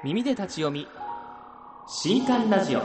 耳で立ち読み新刊ラジオ。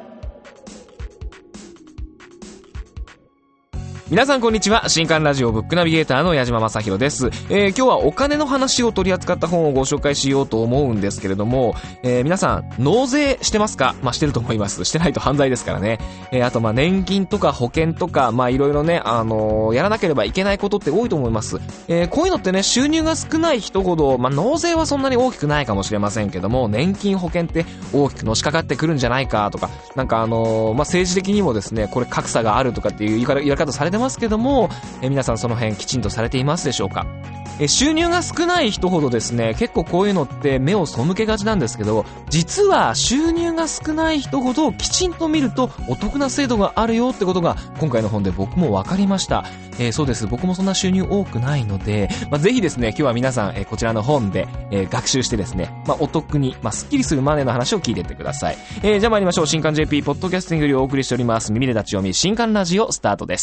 皆さんこんにちは。新刊ラジオブックナビゲーターの矢島正宏です。今日はお金の話を取り扱った本をご紹介しようと思うんですけれども、皆さん納税してますか？してると思います。してないと犯罪ですからね。あと年金とか保険とかいろいろねやらなければいけないことって多いと思います。こういうのってね、収入が少ない人ほど納税はそんなに大きくないかもしれませんけども、年金保険って大きくのしかかってくるんじゃないかとか、政治的にもですね、これ格差があるとかっていう言い方されてますけども、皆さんその辺きちんとされていますでしょうか？収入が少ない人ほどですね、結構こういうのって目を背けがちなんですけど、実は収入が少ない人ほどきちんと見るとお得な制度があるよってことが今回の本で僕も分かりました。そうです。僕もそんな収入多くないので、ぜひですね、今日は皆さん、こちらの本で、学習してですね、お得に、スッキリするマネーの話を聞いていってください。じゃあ参りましょう。新刊 JP ポッドキャスティングよりお送りしております。耳で立ち読み新刊ラジオスタートです。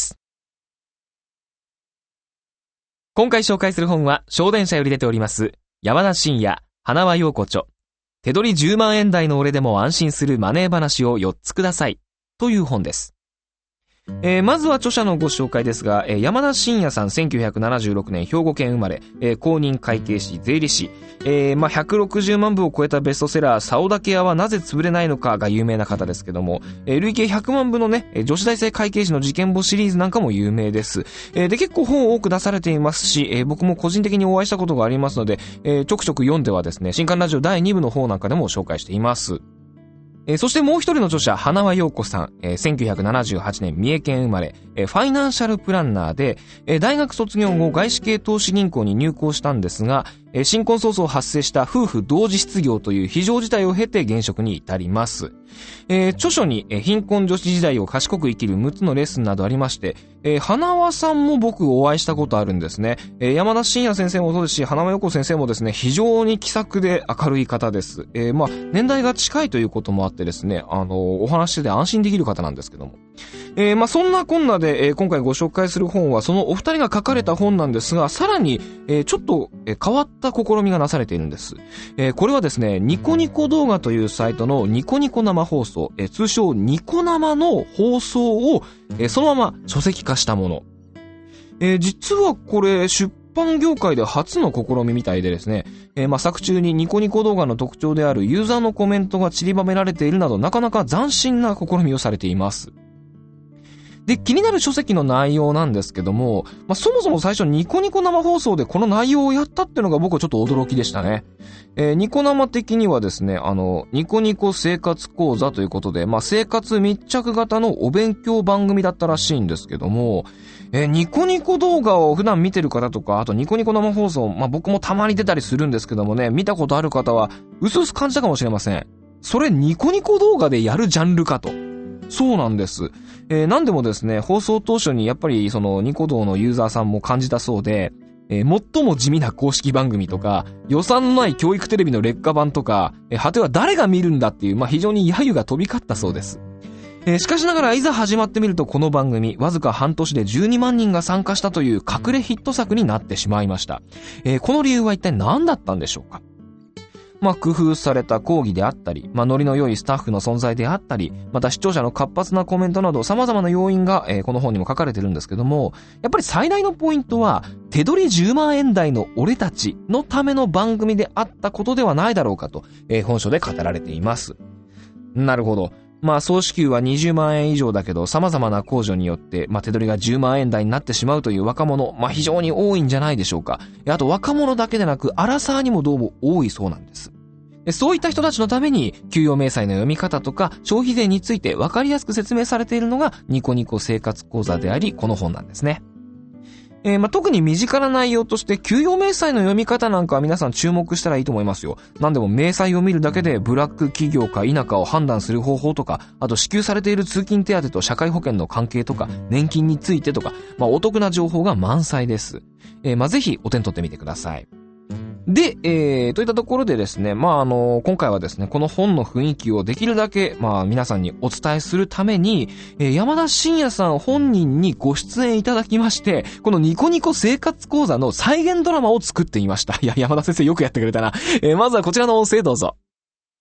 今回紹介する本は、小電車より出ております、山田真也、花輪陽子著、手取り10万円台の俺でも安心するマネー話を4つください、という本です。まずは著者のご紹介ですが、山田真也さん1976年兵庫県生まれ、公認会計士、税理士、160万部を超えたベストセラー、竿竹屋はなぜ潰れないのかが有名な方ですけども、累計100万部のね、女子大生会計士の事件簿シリーズなんかも有名です。で、結構本を多く出されていますし、僕も個人的にお会いしたことがありますので、ちょくちょく読んではですね、新刊ラジオ第2部の方なんかでも紹介しています。そしてもう一人の著者、花輪陽子さん、1978年三重県生まれ、ファイナンシャルプランナーで、大学卒業後外資系投資銀行に入行したんですが、新婚早々発生した夫婦同時失業という非常事態を経て現職に至ります。著書に、貧困女子時代を賢く生きる6つのレッスンなどありまして、花輪さんも僕お会いしたことあるんですね。山田真也先生もそうですし、花輪陽子先生もですね、非常に気さくで明るい方です。年代が近いということもあってですね、お話してて安心できる方なんですけども。そんなこんなで、今回ご紹介する本はそのお二人が書かれた本なんですが、さらに、ちょっと、変わった試みがなされているんです。これはですね、ニコニコ動画というサイトのニコニコ生放送、通称ニコ生の放送を、そのまま書籍化したもの。実はこれ出版業界で初の試みみたいでですね、作中にニコニコ動画の特徴であるユーザーのコメントが散りばめられているなど、なかなか斬新な試みをされています。で、気になる書籍の内容なんですけども、そもそも最初ニコニコ生放送でこの内容をやったっていうのが僕はちょっと驚きでしたね。ニコ生的にはですね、ニコニコ生活講座ということで、生活密着型のお勉強番組だったらしいんですけども、ニコニコ動画を普段見てる方とか、あとニコニコ生放送、僕もたまに出たりするんですけどもね、見たことある方は、うすうす感じたかもしれません。それニコニコ動画でやるジャンルかと。そうなんです。なんでもですね、放送当初にやっぱりそのニコ動のユーザーさんも感じたそうで、最も地味な公式番組とか、予算のない教育テレビの劣化版とか、果ては誰が見るんだっていう、非常に揶揄が飛び交ったそうです。しかしながらいざ始まってみるとこの番組、わずか半年で12万人が参加したという隠れヒット作になってしまいました。この理由は一体何だったんでしょうか？工夫された講義であったり、ノリの良いスタッフの存在であったり、また視聴者の活発なコメントなど様々な要因が、この本にも書かれてるんですけども、やっぱり最大のポイントは、手取り10万円台の俺たちのための番組であったことではないだろうかと、本書で語られています。なるほど。総支給は20万円以上だけど、様々な控除によって、手取りが10万円台になってしまうという若者、非常に多いんじゃないでしょうか。あと若者だけでなく、アラサーにもどうも多いそうなんです。そういった人たちのために、給与明細の読み方とか、消費税について分かりやすく説明されているのが、ニコニコ生活講座であり、この本なんですね。特に身近な内容として、給与明細の読み方なんかは皆さん注目したらいいと思いますよ。なんでも明細を見るだけで、ブラック企業か否かを判断する方法とか、あと支給されている通勤手当と社会保険の関係とか、年金についてとか、お得な情報が満載です。ぜひお手に取ってみてください。で、といったところでですね、今回はですね、この本の雰囲気をできるだけ、皆さんにお伝えするために、山田真也さん本人にご出演いただきまして、このニコニコ生活講座の再現ドラマを作ってみました。いや、山田先生よくやってくれたな。まずはこちらの音声どうぞ。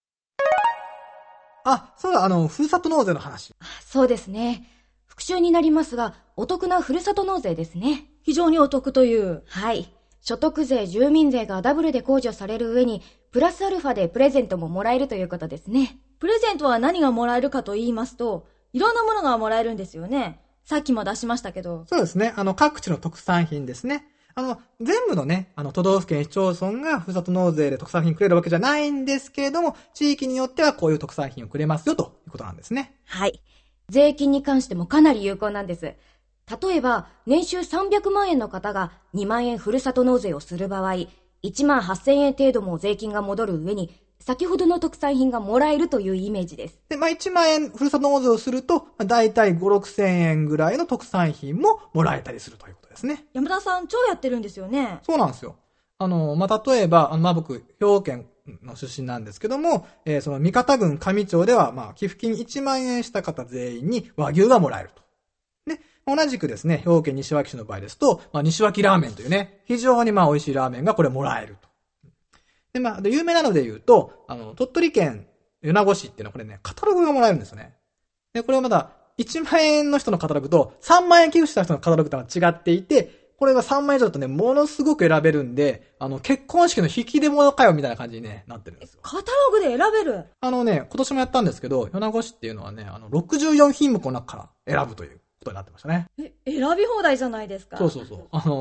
あ、そうだ、ふるさと納税の話。 そうですね。復習になりますが、お得なふるさと納税ですね。 非常にお得という。 はい。所得税、住民税がダブルで控除される上に、プラスアルファでプレゼントももらえるということですね。 プレゼントは何がもらえるかと言いますと、いろんなものがもらえるんですよね。さっきも出しましたけど。 そうですね。各地の特産品ですね。全部のね、都道府県市町村がふるさと納税で特産品くれるわけじゃないんですけれども、地域によってはこういう特産品をくれますよということなんですね。 はい。税金に関してもかなり有効なんです。例えば、年収300万円の方が2万円ふるさと納税をする場合、1万8000円程度も税金が戻る上に、先ほどの特産品がもらえるというイメージです。 で、1万円ふるさと納税をすると、だいたい5、6千円ぐらいの特産品ももらえたりするということですね。 山田さん、超やってるんですよね。 そうなんですよ。例えば、僕、兵庫県の出身なんですけども、その三方郡上町では、寄付金1万円した方全員に和牛がもらえると。で、同じくですね、兵庫県西脇市の場合ですと、西脇ラーメンというね、非常に美味しいラーメンがこれもらえると。で、有名なので言うと、鳥取県米子市っていうのはこれね、カタログがもらえるんですよね。で、これはまだ、1万円の人のカタログと3万円寄付した人のカタログとは違っていて、これが3万円以上だとね、ものすごく選べるんで、結婚式の引き出物かよみたいな感じにね、なってるんですよ。 カタログで選べる？ 今年もやったんですけど、米子市っていうのはね、64品目の中から選ぶということになってましたね。 選び放題じゃないですか。 そう。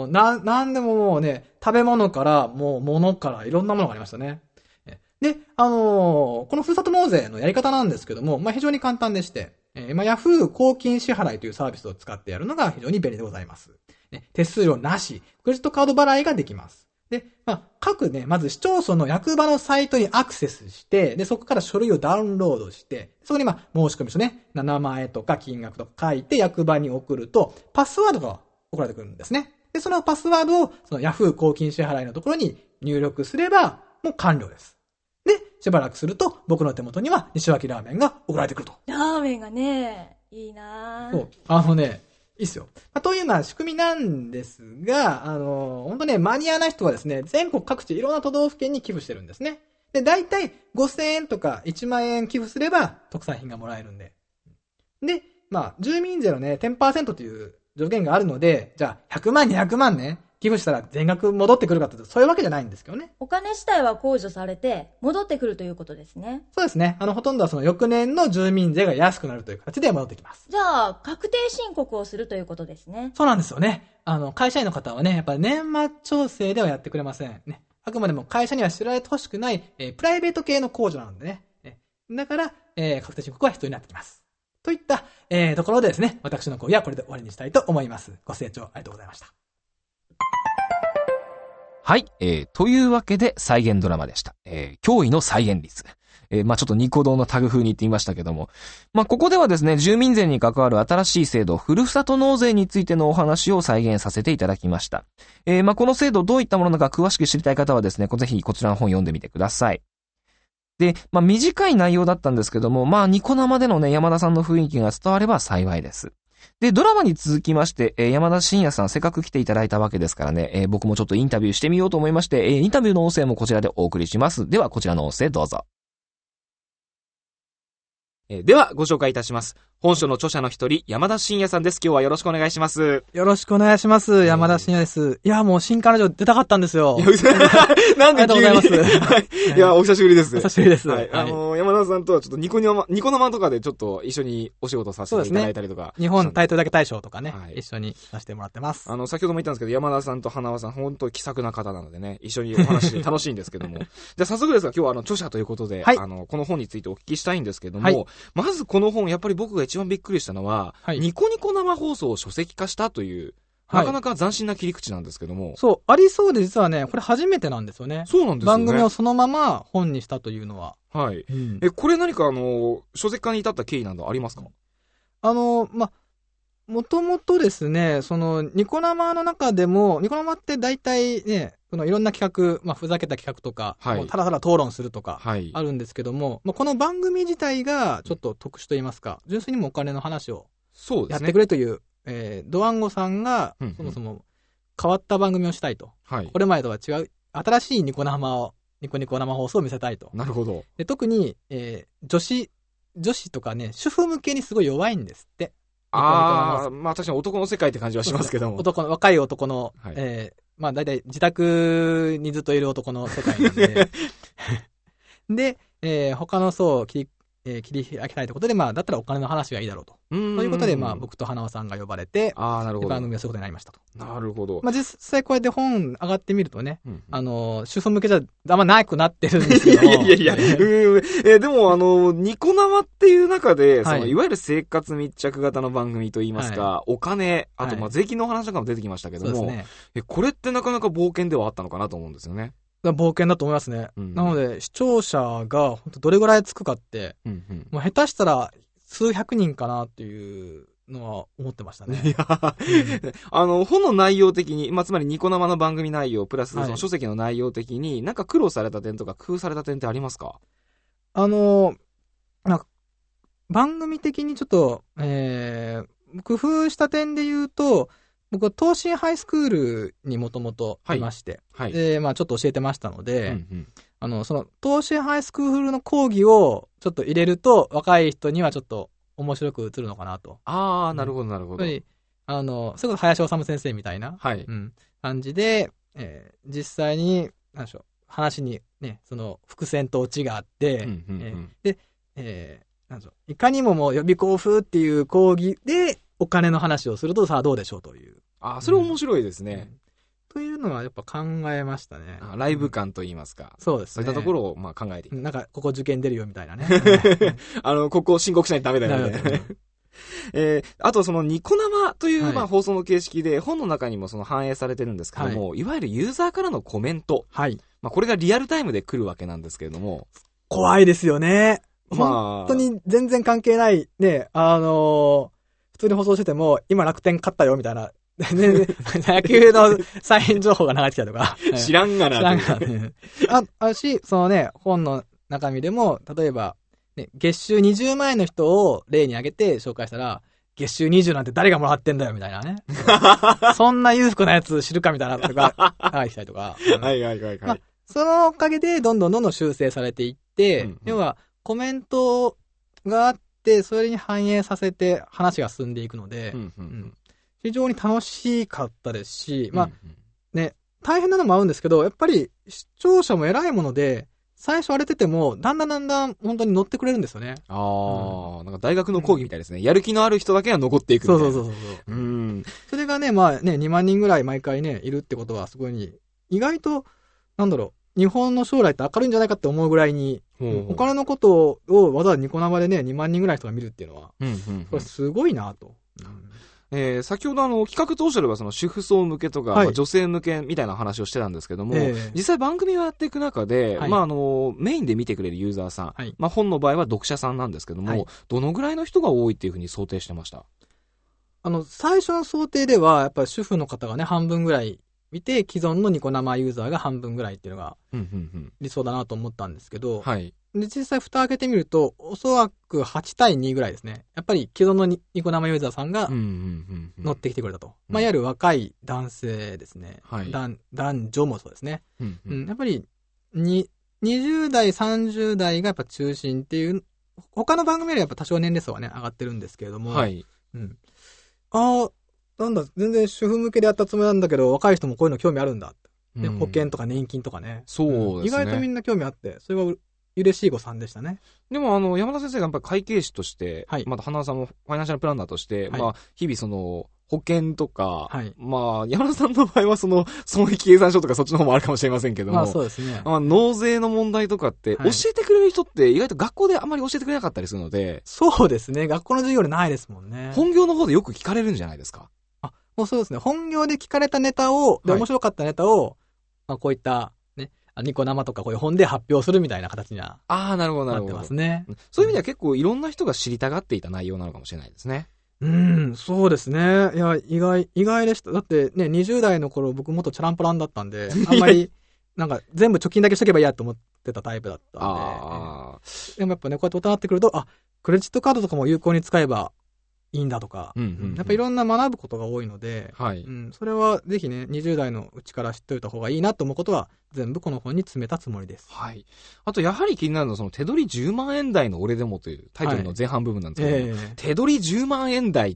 なんでももうね、食べ物から、もう物からいろんなものがありましたね。で、このふるさと納税のやり方なんですけども、非常に簡単でして、ヤフー公金支払いというサービスを使ってやるのが非常に便利でございます。手数料なし、クレジットカード払いができます。で、各ね、まず市町村の役場のサイトにアクセスして、で、そこから書類をダウンロードして、そこに申し込み書ね、名前とか金額とか書いて役場に送ると、パスワードが送られてくるんですね。で、そのパスワードを、そのヤフー公金支払いのところに入力すれば、もう完了です。で、しばらくすると、僕の手元には西脇ラーメンが送られてくると。 ラーメンがね、いいなぁ。 そう。いいっすよ。というような仕組みなんですが、本当ね、マニアな人はですね、全国各地いろんな都道府県に寄付してるんですね。で、だいたい5000円とか1万円寄付すれば特産品がもらえるんで。で、住民税のね、10% という上限があるので、じゃあ100万、200万ね、寄付したら全額戻ってくるかというと、そういうわけじゃないんですけどね。 お金自体は控除されて、戻ってくるということですね。 そうですね。ほとんどはその翌年の住民税が安くなるという形で戻ってきます。 じゃあ、確定申告をするということですね。 そうなんですよね。会社員の方はね、やっぱり年末調整ではやってくれません。ね。あくまでも会社には知られてほしくない、プライベート系の控除なんでね。だから、確定申告は必要になってきます。といった、ところでですね、私の講義はこれで終わりにしたいと思います。ご清聴ありがとうございました。 はい、というわけで再現ドラマでした。驚異の再現率。ちょっとニコ動のタグ風に言ってみましたけども。ここではですね、住民税に関わる新しい制度、ふるさと納税についてのお話を再現させていただきました。この制度どういったものなのか詳しく知りたい方はですね、ぜひこちらの本読んでみてください。で、短い内容だったんですけども、ニコ生でのね、山田さんの雰囲気が伝われば幸いです。で、ドラマに続きまして、山田真也さんせっかく来ていただいたわけですからね、僕もちょっとインタビューしてみようと思いまして、インタビューの音声もこちらでお送りします。では、こちらの音声どうぞ。では、ご紹介いたします。本書の著者の一人、山田真也さんです。今日はよろしくお願いします。 よろしくお願いします。山田真也です。いや、もう新刊ラジオ出たかったんですよ。 なんで急に。 ありがとうございます。 いや、お久しぶりです。 お久しぶりです。 はい。山田さんとはちょっとニコ生とかでちょっと一緒にお仕事させていただいたりとか。 日本タイトルだけ大賞とかね、一緒にさせてもらってます。 先ほども言ったんですけど、山田さんと花輪さん、本当気さくな方なのでね、一緒にお話して楽しいんですけども。じゃあ早速ですが、今日は著者ということで、この本についてお聞きしたいんですけども、まずこの本、やっぱり僕が一番びっくりしたのは、ニコニコ生放送を書籍化したという、なかなか斬新な切り口なんですけども。 そう、ありそうで実はね、これ初めてなんですよね。 そうなんですよね。 番組をそのまま本にしたというのは。 はい。これ何か書籍化に至った経緯などありますか？ もともとですね、ニコ生の中でも、ニコ生って大体ね、いろんな企画、ふざけた企画とか、ただただ討論するとか、あるんですけども、この番組自体がちょっと特殊と言いますか、純粋にもお金の話をやってくれという、ドワンゴさんが、そもそも変わった番組をしたいと。これまでとは違う、新しいニコニコ生放送を見せたいと。 なるほど。 で特に、女子女子とかね、主婦向けにすごい弱いんですって。 ああ、まあ確かに男の世界って感じはしますけども。 若い男の、はい、まあ大体自宅にずっといる男の世界なんで。で、他の層を切り開きたいということで、まあ、だったらお金の話がいいだろうと。ということで、まあ、僕と花輪さんが呼ばれて、 なるほど。 番組をすることになりましたと。 なるほど。 まあ、実際こうやって本上がってみるとね、主婦向けじゃあんまなくなってるんですけど。 いや、でもニコ生っていう中で、はい、いわゆる生活密着型の番組といいますか、はい、お金、あと、まあ、税金の話とかも出てきましたけども、ね、これってなかなか冒険ではあったのかなと思うんですよね。 冒険だと思いますね。なので、視聴者が本当どれぐらいつくかって、もう下手したら数百人かなっていうのは思ってましたね。 いや、本の内容的に、まあ、つまりニコ生の番組内容、プラスその書籍の内容的に、なんか苦労された点とか工夫された点ってありますか？ なんか番組的にちょっと、工夫した点で言うと、僕は東進ハイスクールにもともといまして、はい、で、まあちょっと教えてましたので、その東進ハイスクールの講義をちょっと入れると、若い人にはちょっと面白く映るのかなと。 なるほど、なるほど。 やっぱり、それこそ林修先生みたいな、はい、感じで、実際に、なんでしょう、話にね、その伏線とオチがあって、で、なんでしょう、いかにももう予備校風っていう講義で、お金の話をするとさあどうでしょうという。 それ面白いですね。 というのはやっぱ考えましたね。 ライブ感といいますか。 そうですね。 そういったところをまあ考えていく。 なんか、ここ受験出るよみたいなね。 ここ申告しないとダメだよみたいな。あとそのニコ生というまあ放送の形式で本の中にもその反映されてるんですけども、いわゆるユーザーからのコメント。はい。まあこれがリアルタイムで来るわけなんですけれども。 怖いですよね。本当に全然関係ないね、普通に放送してても、今楽天勝ったよみたいな、全然野球のサイン情報が流れてきたりとか。 知らんがな。知らんがな。そのね、本の中身でも、例えば、ね、月収20万円の人を例に挙げて紹介したら、月収20なんて誰がもらってんだよみたいなね。そんな裕福なやつ知るかみたいなとか、書いてきたりとか。 はい。 まあ、そのおかげでどんどん修正されていって、要はコメントがあって、それに反映させて話が進んでいくので、非常に楽しかったですし、まあ、ね、大変なのもあるんですけど、やっぱり視聴者も偉いもので、最初荒れてても、だんだん本当に乗ってくれるんですよね。 なんか大学の講義みたいですね。やる気のある人だけが残っていくみたいな。 そう。それがね、まあね、2万人ぐらい毎回ね、いるってことはすごい、意外と、なんだろう、日本の将来って明るいんじゃないかって思うぐらいに、お金のことをわざわざニコ生でね、2万人ぐらいの人が見るっていうのは、これすごいなと。 先ほど企画とおっしゃればその主婦層向けとか、女性向けみたいな話をしてたんですけども、実際番組をやっていく中で、まあメインで見てくれるユーザーさん、まあ本の場合は読者さんなんですけども、どのぐらいの人が多いっていうふうに想定してました？ 最初の想定では、やっぱり主婦の方がね、半分ぐらい見て、既存のニコ生ユーザーが半分ぐらいっていうのが理想だなと思ったんですけど、で、実際蓋開けてみると、おそらく8対2ぐらいですね。やっぱり既存のニコ生ユーザーさんが乗ってきてくれたと。まあ、いわゆる若い男性ですね。男女もそうですね。やっぱり20代、30代がやっぱ中心っていう、他の番組よりやっぱ多少年齢層はね、上がってるんですけれども、なんだ、全然主婦向けでやったつもりなんだけど、若い人もこういうの興味あるんだ。保険とか年金とかね。 そうですね。 意外とみんな興味あって、それは嬉しい誤算でしたね。 でも山田先生がやっぱり会計士として、また花輪さんもファイナンシャルプランナーとして、まあ日々その保険とか、まあ山田さんの場合はその損益計算書とかそっちの方もあるかもしれませんけども、 そうですね。 納税の問題とかって教えてくれる人って意外と学校であんまり教えてくれなかったりするので、 そうですね。学校の授業でないですもんね。 本業の方でよく聞かれるんじゃないですか？ もうそうですね。本業で聞かれたネタを、で面白かったネタを、まあこういったニコ生とかこういう本で発表するみたいな形にはなるほどなってますね。 そういう意味では結構いろんな人が知りたがっていた内容なのかもしれないですね。 そうですね。いや、意外でした。だってね、20代の頃僕もっとチャランポランだったんで、あんまり、なんか全部貯金だけしとけばいいやと思ってたタイプだったんで。でもやっぱね、こうやって大人になってくると、クレジットカードとかも有効に使えば、 いいんだとか、 うんうんうんやっぱいろんな学ぶことが多いので、 はい。 それはぜひね、20代のうちから知っておいた方がいいなと思うことは、全部この本に詰めたつもりです。 はい。あと、やはり気になるのは、その、手取り10万円台の俺でもというタイトルの前半部分なんですけど、手取り10万円台って、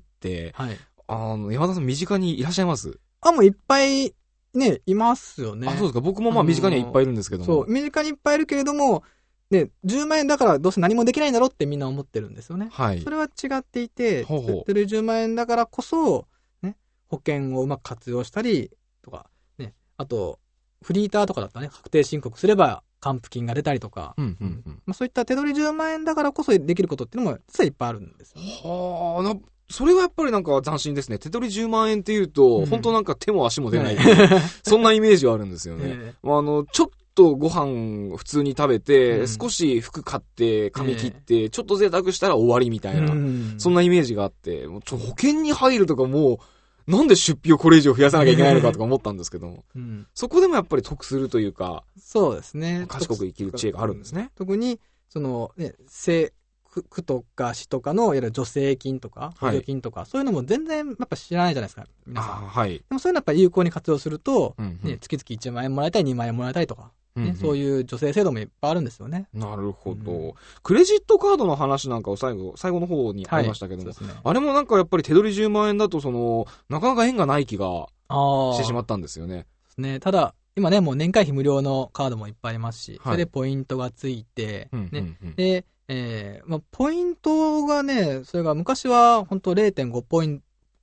はい。 山田さん身近にいらっしゃいます？ もういっぱい、ね、いますよね。 そうですか。僕もまあ身近にはいっぱいいるんですけども。 そう、身近にいっぱいいるけれども、ね、10万円だからどうせ何もできないんだろってみんな思ってるんですよね。 はい。 それは違っていて、 ほうほう。 手取り10万円だからこそ、ね、保険をうまく活用したりとか、ね、あと、フリーターとかだったらね、確定申告すれば還付金が出たりとか、そういった手取り10万円だからこそできることっていうのも実はいっぱいあるんですよね。 はあ、それはやっぱりなんか斬新ですね。手取り10万円っていうと、本当なんか手も足も出ない、そんなイメージはあるんですよね。ちょっとご飯普通に食べて、少し服買って髪切って、ちょっと贅沢したら終わりみたいな、そんなイメージがあって、保険に入るとかもう、なんで出費をこれ以上増やさなきゃいけないのかとか思ったんですけども、そこでもやっぱり得するというか、 そうですね。 賢く生きる知恵があるんですね。 特に、その、ね、区とか市とかのいわゆる助成金とか補助金とか、そういうのも全然やっぱ知らないじゃないですか、皆さん。 はい。 でもそういうのやっぱり有効に活用すると、月々1万円もらいたい、2万円もらいたいとか、そういう助成制度もいっぱいあるんですよね。 なるほど。クレジットカードの話なんかを最後の方にありましたけども、あれもなんかやっぱり手取り10万円だとなかなか縁がない気がしてしまったんですよね。 ね、ただ、今ね、もう年会費無料のカードもいっぱいありますし、それでポイントがついて、で、ポイントがね、それが昔は本当 0.5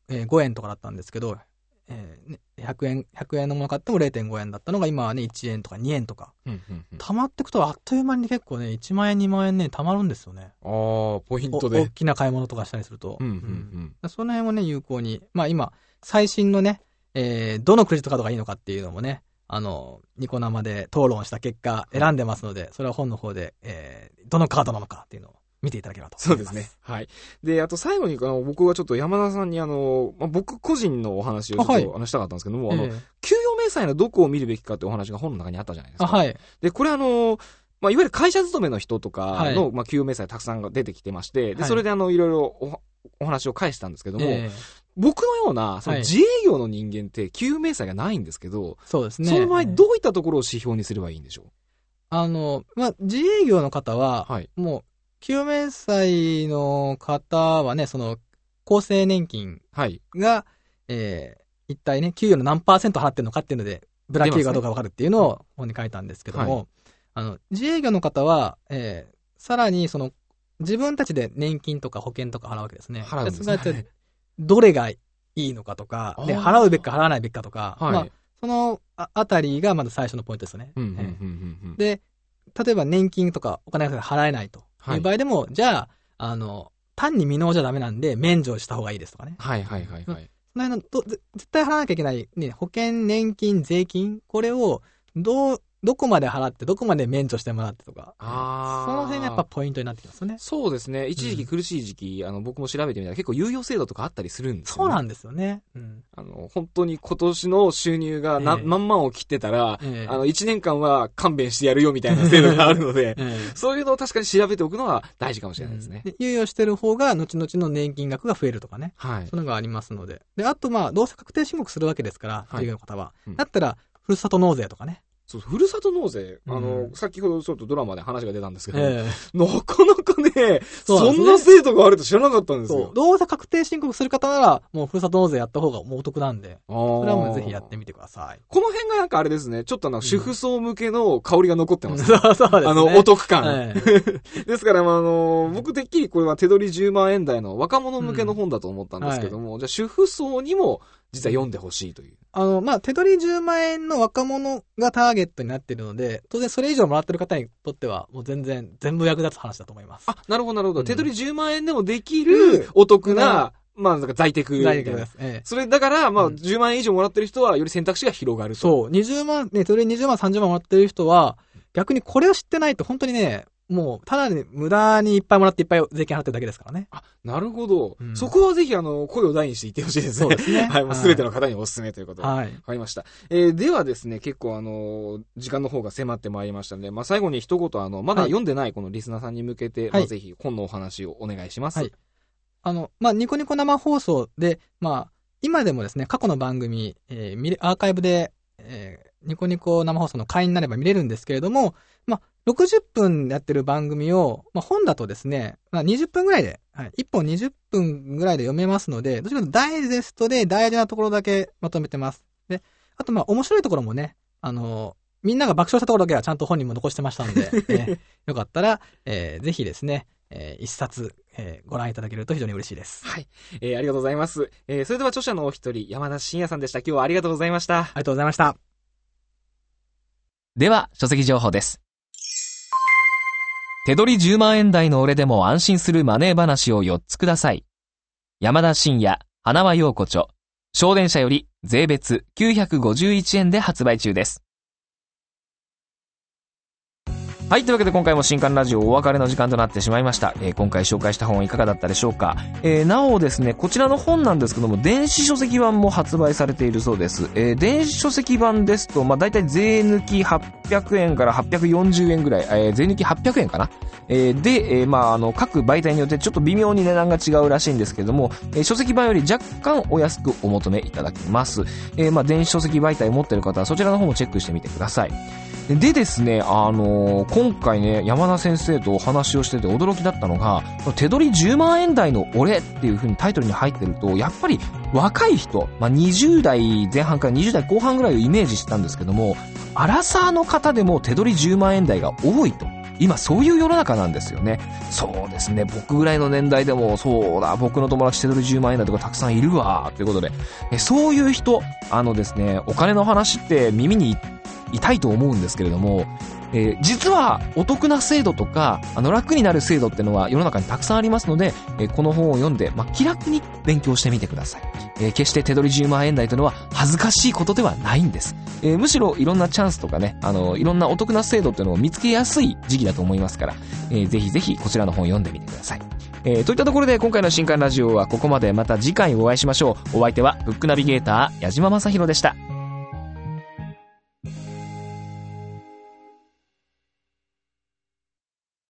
5円とかだったんですけど、100円のもの買っても 0.5 円だったのが今はね、1円とか2円とか。溜まっていくとあっという間に結構ね、1万円2万円ね、溜まるんですよね。 ポイントで。 大きな買い物とかしたりすると。その辺をね、有効に。今、最新のね、どのクレジットカードがいいのかっていうのもね、ニコ生で討論した結果選んでますので、それは本の方で、どのカードなのかっていうのを見ていただければと思います。 そうですね。はい。で、あと最後に僕はちょっと山田さんに僕個人のお話をちょっとしたかったんですけども、給与明細のどこを見るべきかっていうお話が本の中にあったじゃないですか。 はい。 で、これいわゆる会社勤めの人とかの、給与明細たくさんが出てきてまして、で、それでいろいろお話を返したんですけども、僕のような、自営業の人間って、給与明細がないんですけど、 そうですね。 その場合、どういったところを指標にすればいいんでしょう？ 自営業の方は、もう、給与明細の方はね、厚生年金が、一体ね、給与の何%払ってるのかっていうので、ブラ給与がどうかわかるっていうのを本に書いたんですけども、自営業の方は、さらに自分たちで年金とか保険とか払うわけですね。 払うんですね。 どれがいいのかとか、で、払うべきか払わないべきかとか、そのあたりがまず最初のポイントですよね。で、例えば年金とかお金が払えないという場合でも、じゃあ、単に未納じゃダメなんで免除した方がいいですとかね。その辺の絶対払わなきゃいけない、ね、保険、年金、税金、これをどこまで払ってどこまで免除してもらってとか、その辺がやっぱポイントになってきますよね。 そうですね。一時期苦しい時期、僕も調べてみたら結構猶予制度とかあったりするんですよね。 そうなんですよね。 本当に今年の収入が何万を切ってたら、1年間は勘弁してやるよみたいな制度があるので、そういうのを確かに調べておくのは大事かもしれないですね。 猶予してる方が後々の年金額が増えるとかね。そういうのがありますので。で、あとどうせ確定申告するわけですから、自営業の方は。だったら、ふるさと納税とかね。 そう、ふるさと納税、先ほどちょっとドラマで話が出たんですけど、なかなかね、そんな制度があると知らなかったんですよ。 どうせ確定申告する方なら、もうふるさと納税やった方がもうお得なんで、それはもうぜひやってみてください。 この辺がなんかあれですね、ちょっと主婦層向けの香りが残ってますね。 そうですね。 お得感。ですから、僕てっきりこれは手取り10万円台の若者向けの本だと思ったんですけども、じゃあ主婦層にも実は読んでほしいという。 手取り10万円の若者がターゲットになっているので、当然それ以上もらってる方にとっては、もう全部役立つ話だと思います。 なるほど、なるほど。手取り10万円でもできるお得な、なんか在宅。 在宅です。 それだから、10万円以上もらってる人は、より選択肢が広がると。 そう。20万、ね、手取り20万、30万もらってる人は、逆にこれを知ってないと本当にね、もう、ただに無駄にいっぱいもらっていっぱい税金払ってるだけですからね。 なるほど。そこはぜひ、声を大にして言ってほしいですね。 そうですね。 はい、もうすべての方にお勧めということで。 はい。 わかりました。ではですね、結構時間の方が迫ってまいりましたので、最後に一言まだ読んでないこのリスナーさんに向けて、ぜひ本のお話をお願いします。はい。 ニコニコ生放送で、今でもですね、過去の番組、アーカイブで、ニコニコ生放送の会員になれば見れるんですけれども、60分やってる番組を、本だとですね、20分ぐらいで、1本20分ぐらいで読めますので、どちらかというとダイジェストで大事なところだけまとめてます。で、あと面白いところもね、みんなが爆笑したところだけはちゃんと本人も残してましたので、よかったら、ぜひですね、一冊、ご覧いただけると非常に嬉しいです。 はい。ありがとうございます。それでは著者のお一人、山田真也さんでした。今日はありがとうございました。 ありがとうございました。 では、書籍情報です。手取り10万円台の俺でも安心するマネー話を4つください。山田真也、花輪陽子著。小電車より税別951円で発売中です。はい、というわけで今回も新刊ラジオお別れの時間となってしまいました。今回紹介した本いかがだったでしょうか。なおですね、こちらの本なんですけども、電子書籍版も発売されているそうです。電子書籍版ですと、だいたい税抜き800円から840円ぐらい、税抜き800円かな。で、各媒体によってちょっと微妙に値段が違うらしいんですけども、書籍版より若干お安くお求めいただけます。電子書籍媒体持ってる方はそちらの方もチェックしてみてください。でですね、今回ね、山田先生とお話をしてて驚きだったのが、手取り10万円台の俺っていう風にタイトルに入ってると、やっぱり若い人、20代前半から20代後半ぐらいをイメージしてたんですけども、アラサーの方でも手取り10万円台が多いと。今そういう世の中なんですよね。そうですね、僕ぐらいの年代でも、そうだ、僕の友達手取り10万円台とかたくさんいるわ、ということで、そういう人、ですね、お金の話って耳に痛いと思うんですけれども、実はお得な制度とか楽になる制度ってのは世の中にたくさんありますので、この本を読んで、気楽に勉強してみてください。決して手取り10万円台というのは恥ずかしいことではないんです。むしろいろんなチャンスとかね、いろんなお得な制度っていうのを見つけやすい時期だと思いますから、ぜひぜひこちらの本を読んでみてください。といったところで今回の新刊ラジオはここまで。また次回お会いしましょう。お相手はブックナビゲーター矢島正宏でした。